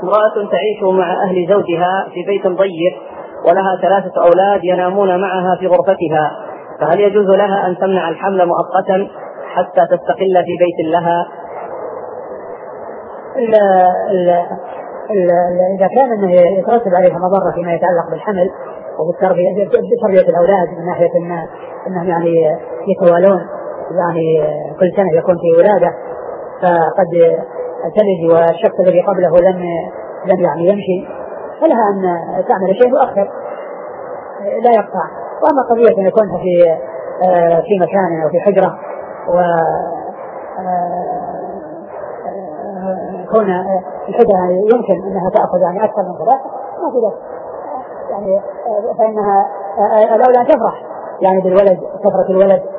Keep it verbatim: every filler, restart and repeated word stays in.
امرأة تعيش مع أهل زوجها في بيت ضيق ولها ثلاثة أولاد ينامون معها في غرفتها، فهل يجوز لها أن تمنع الحمل مؤقتا حتى تستقل في بيت لها؟ ال ال ال إذا كان أنه يترتب عليها مضرة فيما يتعلق بالحمل وبالتربية بتربية الأولاد من ناحية أن أنهم يعني يتوالون، يعني كل سنة يكون في ولادة، فقد تلد والشخص الذي قبله لم لم يعني يمشي، فلها أن تعمل شيء مؤخر لا يقطع. وأما قضية أن يكون في في مكان أو في حجرة و هنا الحجرة يمكن أنها تأخذ يعني أكثر من ثلاثة ما في ذلك، يعني فإنها الأولى أن تفرح يعني بالولد، كثرة الولد